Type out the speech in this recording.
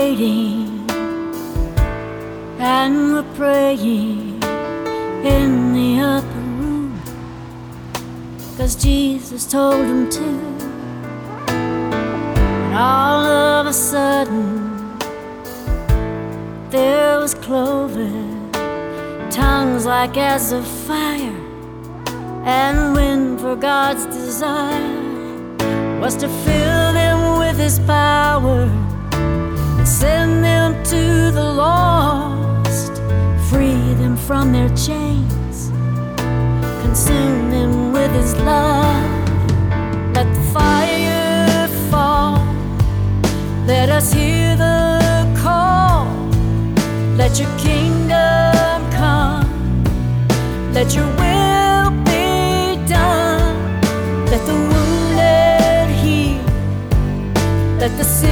waiting and we're praying in the upper room, 'cause Jesus told him to. And all of a sudden there was clover, tongues like as of fire, and wind, for God's desire was to fill them with His power and send them to the lost, free them from their chains, consume them with His love. Let the fire fall, let us hear the call. Let your kingdom come, let your will be done. Let the wounded heal, let the